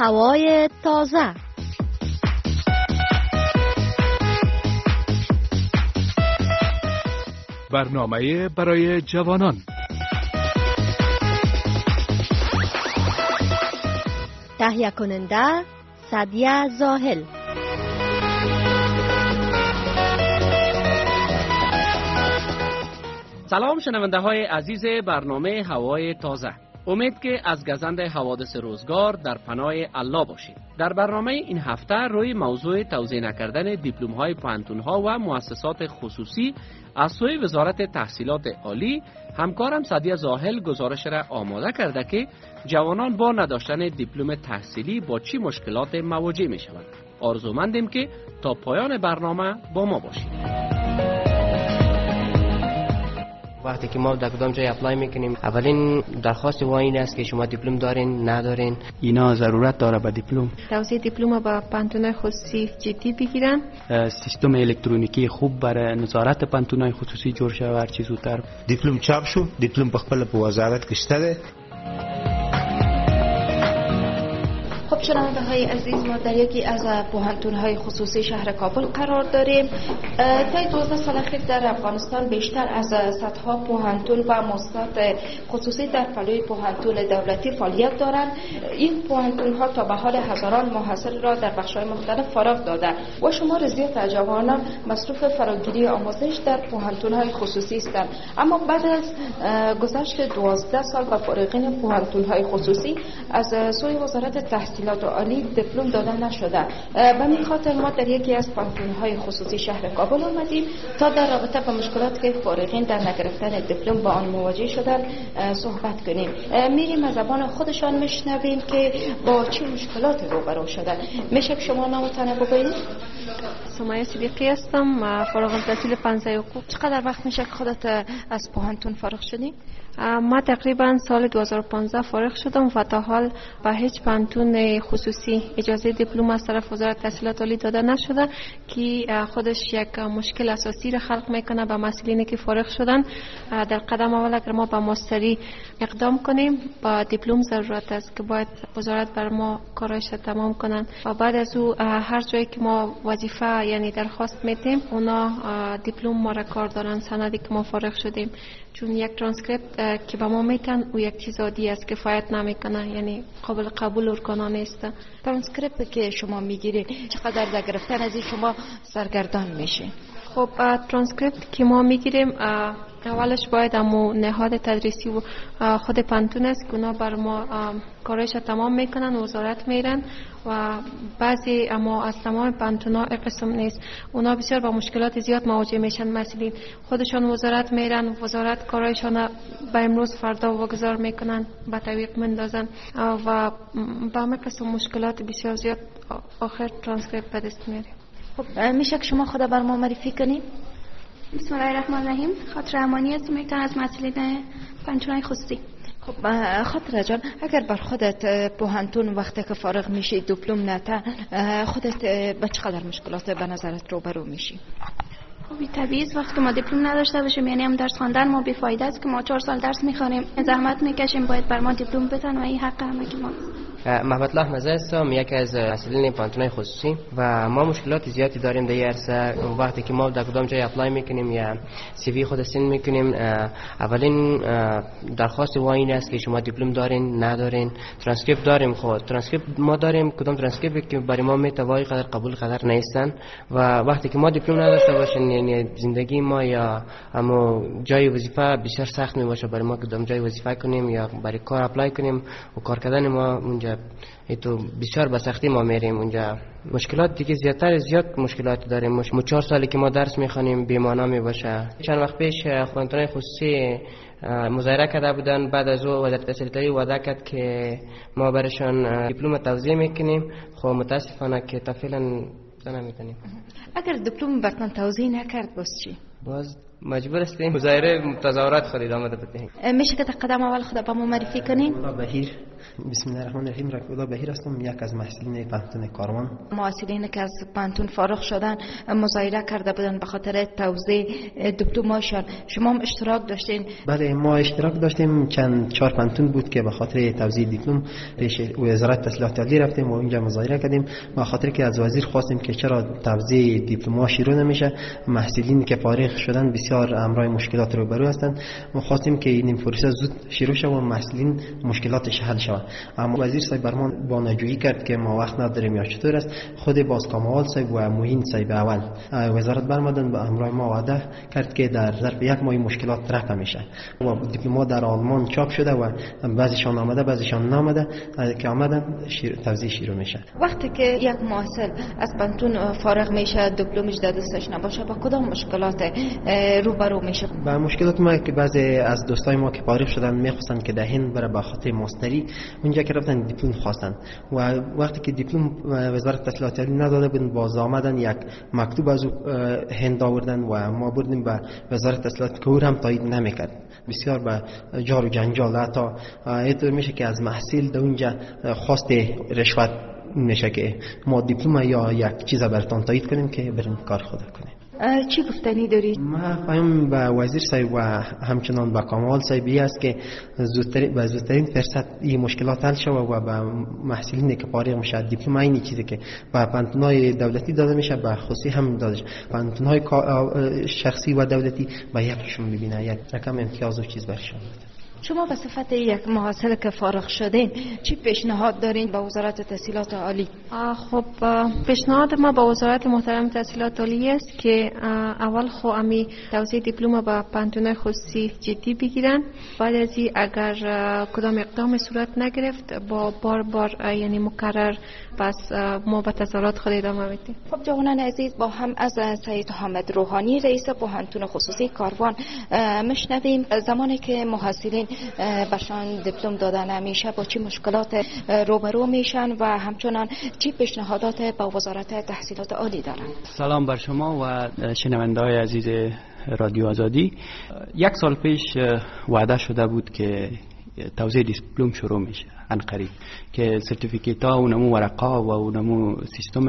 هوای تازه. برنامه برای جوانان. تهیه کننده سعدیه زاهل. سلام شنونده های عزیز برنامه هوای تازه. امید که از گزند حوادث روزگار در پناه الله باشید. در برنامه این هفته روی موضوع توزیع نکردن دیپلم های پوهنتون ها و مؤسسات خصوصی از سوی وزارت تحصیلات عالی همکارم سعدیه زاهل گزارش را آماده کرده که جوانان با نداشتن دیپلم تحصیلی با چی مشکلات مواجه می شوند. آرزومندیم که تا پایان برنامه با ما باشید. وقتی که ما در کدام جای اپلای میکنیم اولین درخواست ما این است که شما دیپلم دارین ندارین. اینا ضرورت داره به دیپلم. توزیع دیپلم با پانتونای خصوصی جدی بگیرن. سیستم الکترونیکی خوب برای نظارت پانتونای خصوصی جور شود هر چیز زودتر. دیپلم چاپ شو، دیپلم په خپل په وزارت کې شته ده. خب شنونده های عزیز، ما در یکی از پوهنتون های خصوصی شهر کابل قرار داریم. طی 12 سال اخیر در افغانستان بیشتر از صدها پوهنتون و مؤسسات خصوصی در پلوی پوهنتون دولتی فعالیت دارند. این پوهنتون ها تا به حال هزاران محصل را در بخش های مختلف فراغ دادند و شمار زیاد از جوانان مصروف فراگیری آموزش در پوهنتون های خصوصی هستند. اما بعد از گذشت 12 سال به فارغین پوهنتون های خصوصی از سوی وزارت تحصیلات عالی دیپلم داده نشده. به همین خاطر ما در یکی از پانتون‌های خصوصی شهر کابل آمدیم تا در رابطه با مشکلاتی که فارغین در نگرفتن دیپلم با آن مواجه شدن صحبت کنیم. میریم از زبان خودشان میشنویم که با چه مشکلاتی روبرو شدن. میشه که شما نامتان بگویید؟ سمیه صدیقی هستم، فارغ التحصیل پنزه حقوق. چقدر وقت میشه که خودت از پوهنتون فارغ شدی؟ ما تقریبا سال 2015 فارغ شدم و تا حال به هیچ پانتون خصوصی اجازه دیپلم از طرف وزارت تحصیلات عالی داده نشده که خودش یک مشکل اساسی را خلق میکنه به مسئولینی که فارغ شدن. در قدم اول اگر ما به ماستری اقدام کنیم با دیپلم ضرورت است که باید وزارت بر ما کارش را تمام کنن و بعد از او هر جایی که ما وظیفه یعنی درخواست میتیم اونا دیپلم ما را کار دارن، سندی که ما فارغ شدیم. چون یک ترانسکریپت که به ما میتن او یک چیز عادی است که کفایت نمیکنه، یعنی قابل قبول ارکانا نیست. ترانسکریپت که شما میگیرید چقدر در گرفتن از این شما سرگردان میشه؟ خب ترانسکریپت که ما میگیریم اولش باید امو نهاد تدریسی و خود پانتون است که اونا بر ما کارش تمام میکنن، وزارت میرن و بعضی اما از تمام پانتونا قسم نیست. اونا بسیار با مشکلات زیاد مواجه میشن. مثلا خودشان وزارت میرن، وزارت کارایشان به امروز فردا واگذار میکنن، به تعویق مندازن و با همه قسم مشکلات بسیار زیاد آخر ترانسکریپت به دست میاره. خب میشه که شما خود بر ما معرفی کنید؟ بسم الله الرحمن الرحیم. خاطر امانی هستم، یک از مسئولین پانتون‌های خصوصی. خب خاطر جان، اگر بر خودت پوهنتون وقتی که فارغ میشی دیپلم نتا، خودت به چقدر مشکلات به نظرت روبرو میشی؟ خب طبیعی است وقتی ما دیپلم نداشته باشیم، یعنی هم درس خواندن ما بی‌فایده است که ما 4 سال درس میخوانیم، زحمت میکشیم، باید بر ما دیپلم بدن و این حق همه که ماست. محمد الله مزه هستم، یکی از مسئولین پانتون‌های خصوصی و ما مشکلات زیادی داریم در عرصه. وقتی که ما در کدام جای اپلای میکنیم یا سی وی خود سند میکنیم، اولین درخواست ما این است که شما دیپلم دارین ندارین. ترانسکریپت داریم، خود ترانسکریپت ما داریم، کدام ترانسکریپت که برای ما میتوای قدر قبول قدر نیستن و وقتی که ما دیپلم نداشته باشیم یعنی زندگی ما یا اما جای وظیفه بسیار سخت میباشه برای ما کدام جای وظیفه کنیم یا برای کار اپلای کنیم و کار کردن ما اونجا تو بسیار به سختی ما میریم اونجا. مشکلات دیگه زیاد مشکلات داریم. ما 4 سالی که ما درس میخوانیم بی‌معنا میباشه. چند وقت پیش پانتون‌های خصوصی مظاهره کرده بودن، بعد از او وزارت تحصیلات عالی وعده کرد که ما برشان دیپلم توزیع میکنیم. خب متاسفانه که تا فعلا نمیتونیم. اگر دیپلم براتون توزیع نکرد باز چی؟ باز مجبور هستیم مظاهره تظاهرات خود ادامه بدهیم. میشه که قدم اول خود به ما معرفی کنین؟ بهیر بسم الله الرحمن الرحیم. رفیق بهیر هستم، یک از محصلین پانتون کاروان. محصلینی که از پانتون فارغ شدن مظاهره کرده بودن به خاطر توزیع دیپلم‌هاشون، شما هم اشتراک داشتین؟ بله، ما اشتراک داشتیم. چند 4 پانتون بود که به خاطر توزیع دیپلم پیش وزارت تحصیلات عالی رفتیم و اونجا مظاهره کردیم، به خاطر که از وزیر خواستیم که چرا توزیع دیپلم‌ها شروع نمیشه. محصلینی که فارغ شدن بسیار امرای مشکلات روبرو هستند. ما خواستیم که این فرصت زود شروع شه و محصلین مشکلاتش حل شود. اما وزیر صاحب برمان بانجویی کرد که ما وقت نداریم یا چطور است. خود بازکامال صاحب و موین صاحب اول وزارت برمدن به امرای ما وعده کرد که در ظرف یک ماه مشکلات رفع میشه و دیپلم‌ها در آلمان چاپ شده و بعضیشان آمده بعضیشان نامده که آمدن توزیع شروع میشه. وقتی که یک محصل از پانتون فارغ میشه، دیپلمش در دستش نباشه، با کدام مشکلات روبرو میشه؟ با مشکلات ما که بعضی از دوستای ما که فارغ شدن میخواستن که در هند بره به خاطر ماستری، اونجا که رفتن دیپلم خواستن و وقتی که دیپلم وزارت تحصیلات عالی نداده بود، باز آمدن یک مکتوب از هند آوردن و ما بردیم به وزارت تحصیلات که او هم تایید نمیکرد. بسیار به جار و جنجال، حتی اینطور میشه که از محصول در اونجا خواست رشوت میشه که ما دیپلم یا یک چیز براتون تایید کنیم که بریم کار خود کنیم. چی گفتنی دارید؟ ما خواهیم به وزیر صاحب و همچنان به کامال صاحبی است که زودترین فرصت این مشکلات حل شود و به محصلینی که فارغ میشه دیپلم اینی چیزی که به پانتون‌های دولتی داده میشه به خصوصی هم داده میشه. پانتون‌های شخصی و دولتی به یکشون ببینه، یک رقم امتیاز و چیز برشون بده. شما به صفت یک محصل که فارغ شدین چی پیشنهاد دارین به وزارت تحصیلات عالی؟ خب پیشنهاد ما به وزارت محترم تحصیلات عالی است که اول خو امی توزیع دیپلم به پانتون‌های خصوصی جدی بگیرن. بعد از این اگر کدام اقدام صورت نگرفت با بار یعنی مکرر پس ما به تظاهرات خود ادامه میدیم. خب جوانان عزیز، با هم از سید حامد روحانی رئیس پانتون خصوصی کاروان مشنویم زمانی که محصلین برشان دیپلم داده نمیشه با چه مشکلات روبرو میشن و همچنان چه پیشنهادات با وزارت تحصیلات عالی دارن. سلام بر شما و شنونده‌های عزیز رادیو آزادی. 1 سال پیش وعده شده بود که توزیع دیپلم شروع میشه عنقریب، که سرتیفیکیت ها و نمو ورقا و نمو سیستم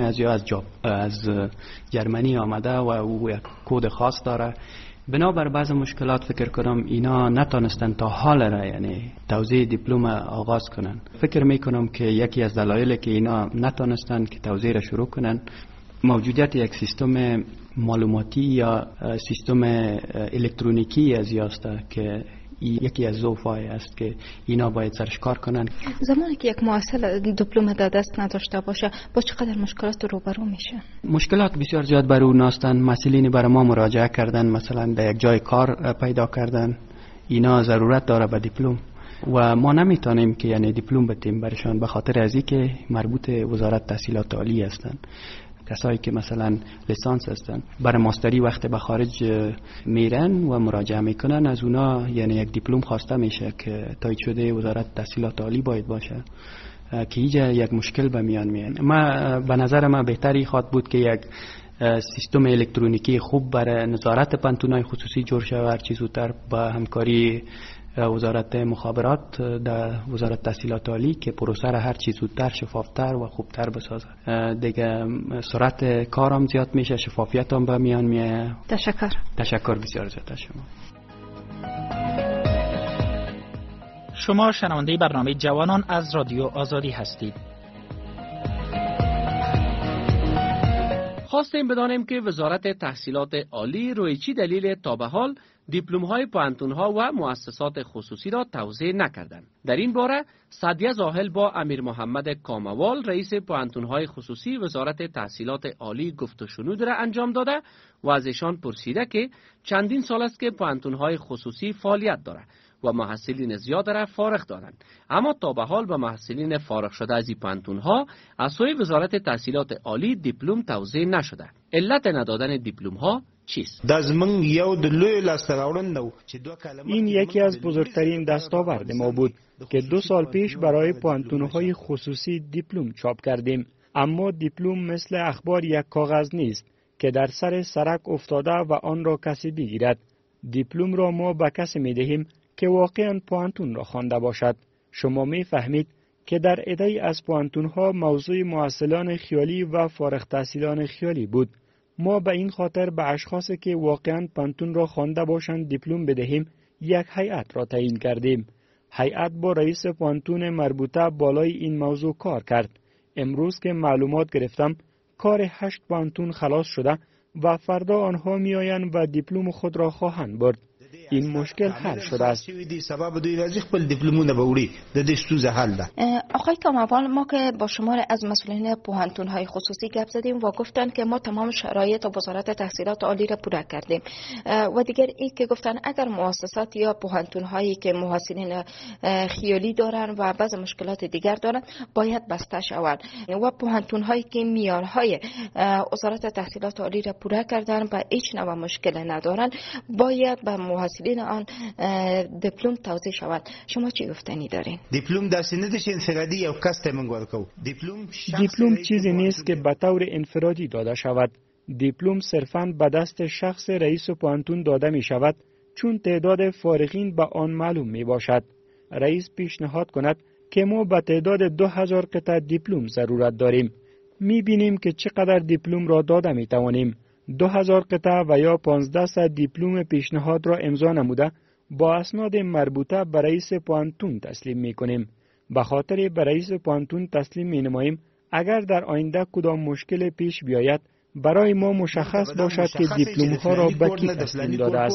از جرمنی آمده و او یک کد خاص داره. بنابر بعض مشکلات فکر کنم اینا نتونستن تا حال را یعنی توزیع دیپلم آغاز کنن. فکر میکنم که یکی از دلایل که اینا نتونستن که توزیع را شروع کنن موجودیت یک سیستم معلوماتی یا سیستم الکترونیکی از یاسته که یکی از ظروفای است که اینا باید سرش کار کنن. زمانی که یک محصل دیپلم در دست نداشته باشه با چقدر مشکلات روبرو میشه؟ مشکلات بسیار زیاد بر او ناستن. مسئولین برای ما مراجعه کردن، مثلا در یک جای کار پیدا کردن، اینا ضرورت داره به دیپلم و ما نمیتونیم که یعنی دیپلم بدیم برشان به خاطر از اینکه مربوط وزارت تحصیلات عالی هستن. کسایی که مثلا لیسانس هستن برای ماستری وقت به خارج میرن و مراجعه میکنن، از اونا یعنی یک دیپلم خواسته میشه که تایید شده وزارت تحصیلات عالی باید باشه که اینجا یک مشکل به میان میاد. به نظر من بهتری خواد بود که یک سیستم الکترونیکی خوب برای نظارت پانتون‌های خصوصی جور شود، هر چیز زودتر با همکاری وزارت مخابرات در وزارت تحصیلات عالی که پروسه را هر چیز زودتر شفافتر و خوبتر بسازه. دیگه سرعت کارم زیاد میشه، شفافیت هم به میان میاد. تشکر بسیار زیاد از شما. شما شنونده برنامه جوانان از رادیو آزادی هستید. خواستیم بدانیم که وزارت تحصیلات عالی روی چی دلیل تا به حال دیپلم های پانتون ها و مؤسسات خصوصی را توزیع نکردند. در این باره سعدیه زاهل با امیر محمد کاموال رئیس پانتون های خصوصی وزارت تحصیلات عالی گفت و شنود را انجام داده و از ایشان پرسیده که چندین سال است که پانتون های خصوصی فعالیت دارد و محصلین زیاد را فارغ دارند، اما تا به حال به محصلین فارغ شده از این پانتون ها از سوی وزارت تحصیلات عالی دیپلم توزیع نشده. علت ندادن دیپلم ها چیست؟ این یکی از بزرگترین دستاورد ما بود که 2 سال پیش برای پانتون‌های خصوصی دیپلم چاپ کردیم. اما دیپلم مثل اخبار یک کاغذ نیست که در سر سرک افتاده و آن را کسی بگیرد. دیپلم را ما به کسی می‌دهیم که واقعاً پانتون را خوانده باشد. شما می‌فهمید که در عده‌ای از پوانتون‌ها موضوع محصلان خیالی و فارغ التحصیلان خیالی بود. ما به این خاطر به اشخاصی که واقعاً پوانتون را خوانده باشند دیپلم بدهیم یک هیئت را تعیین کردیم. هیئت با رئیس پوانتون مربوطه بالای این موضوع کار کرد. امروز که معلومات گرفتم کار 8 پوانتون خلاص شده و فردا آنها میآیند و دیپلم خود را خواهند برد. این مشکل حل شده است. آقای کاموال، ما که با شمار از مسئولین پوهنتون‌های خصوصی گپ زدیم و گفتن که ما تمام شرایط وزارت تحصیلات عالی را پوره کردیم و دیگر این که گفتن اگر مؤسسات یا پوهنتون‌هایی که محصلین خیالی دارن و بعض مشکلات دیگر دارن باید بسته شوند و پوهنتون‌هایی که معیارهای وزارت تحصیلات عالی را پوره کردن و هیچ نوع مشکل ندارن باید به محصلین آن دیپلم توزیع شود. شما چی گفتنی دارین؟ دیپلم داسې نه چې انفرادي یو کس ته موږ ورکو. دیپلم چیزی نیست که به طور انفرادی داده شود. دیپلم صرفاً به دست شخص رئیس پوهنتون داده می شود چون تعداد فارغین به آن معلوم می باشد. رئیس پیشنهاد کند که ما به تعداد 2000 قطعه دیپلم ضرورت داریم. می بینیم که چقدر دیپلم را داده می توانیم. 2000 قطعه و یا 1500 دیپلم پیشنهاد را امضا نموده با اسناد مربوطه به رئیس پوهنتون تسلیم می کنیم. به خاطر به رئیس پوهنتون تسلیم می نماییم اگر در آینده کدام مشکل پیش بیاید برای ما مشخص باشد که دیپلم ها را به کی تسلیم داده است.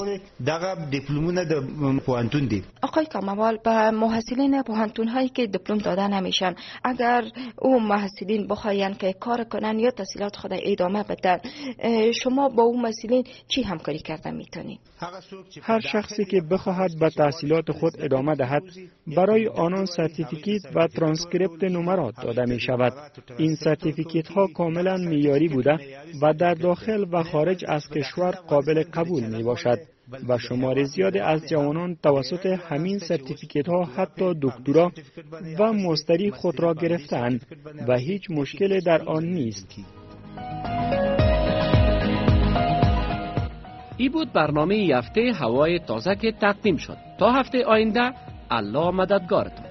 آقای کاموال، به محصلین پوهنتون هایی که دیپلم داده نمیشن اگر او محصلین بخواین که کار کنن یا تحصیلات خود ادامه بدن شما با او محصلین چی همکاری کردن میتونید؟ هر شخصی که بخواهد به تحصیلات خود ادامه دهد برای آنان سرتیفیکیت و ترانسکریپت نمرات داده می شود. این سرتیفیکیت ها کاملا معیاری بوده و در داخل و خارج از کشور قابل قبول می باشد و شمار زیاد از جوانان توسط همین سرتیفیکیت ها حتی دکترا و ماستری خود را گرفتند و هیچ مشکل در آن نیست. ای بود برنامه هفته هوای تازه که تقدیم شد. تا هفته آینده الله مددگارتان.